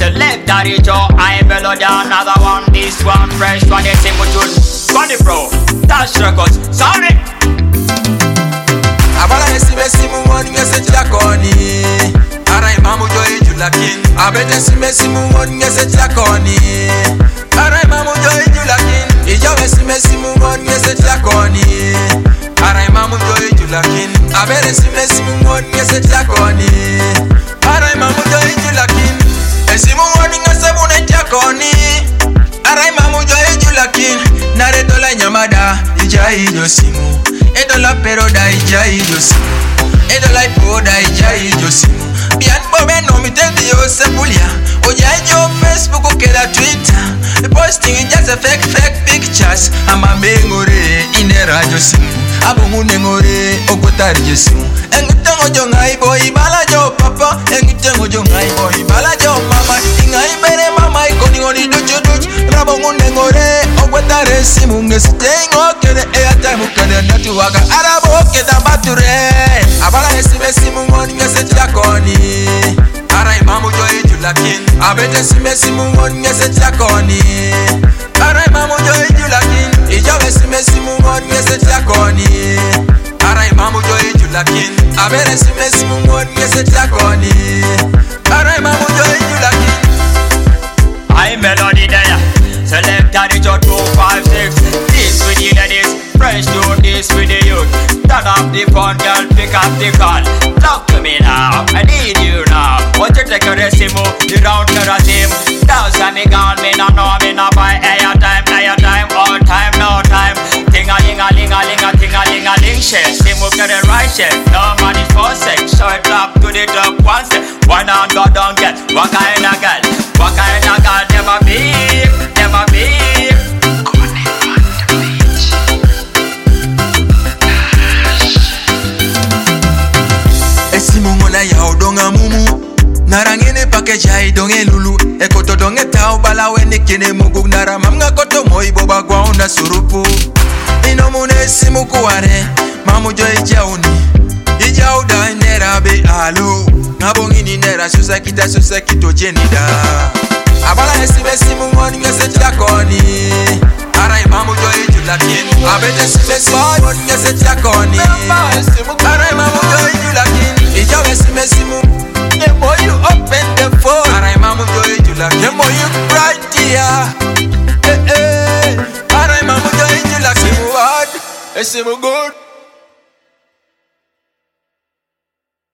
Select that it yo, I melody another one. This one fresh one, they sing with you. Funny bro, Dash Records, sorry. Abala esimu woni ngese chakoni. Arai mamu joy julakin. Abete simu woni ngese chakoni. Arai mamu joy julakin. Ijo simu woni ngese chakoni. Arai mamu joy julakin. Abete simu woni ngese chakoni. Arai mamu joy julakin. Esimu woni ngese bune chakoni. Arai mamu joy julakin. Nare dola nyamada ijai jo simu. Edola peroda ijai jo simu. Edola ipoda ijai jo simu. Bian bobe no mi tendi yo sepulia. Ojai jo Facebook okeda Twitter. Posting just a fake pictures. Ama mengore inera jo simu. Abongu nengore okotari jo simu. Engitengo jo ngai boy bala jo papa. Engitengo jo ngai boy bala jo mama. Ingai bere mama ikoni ngoni dojo. Rabongu nengore okotari simu. Ngesitengo kede airtime kede network. Arabo keda bature. Abala simu ngoni ngese chakoni. Arai mamu joy julakin. Abete simu ngoni ngese chakoni. Arai mamu joy julakin. Ijawe simu ngoni ngese chakoni. Arai mamu joy julakin. Abete simu ngoni ngese chakoni. Arai mamu joy julakin. I melody there. Select that it yo 256. This with you that is fresh to this with the youth. Turn up the phone, girl, pick up the call. Talk to me now, I need you now. Want you take a resimo, you don't care a team. Now say me gone, me no know, me no buy airtime, all time, no time. Ting-a-ling-a-ling-a-ling-a-ting-a-ling-a-ling. Share, simu get it right, share. No money for sex, short up to the top one step. Why not go down, get what kind of girl? What kind of girl, them a beef, them a beef. Esimu ngona ya odonga mumu. Narangene package ya idonge lulu. Ekoto donge tao bala wene kene mugu. Naramamga koto moi boba kwa onda surupu. Inomune esimu kuware. Mamu jo ijauni. Ijauda nera be alo. Ngabongi ni nera susa kito jenida. Abala simu ngoni ngese chakoni. Arai mamu jo ijulakin. Abete simu ngoni ngese chakoni. Arai mamu jo ijulakin. Ijawe simu. The more you open the phone, Arai mamu jo ijulakin. The more you cry tear. Arai mamu jo ijulakin. Simu hard, simu good.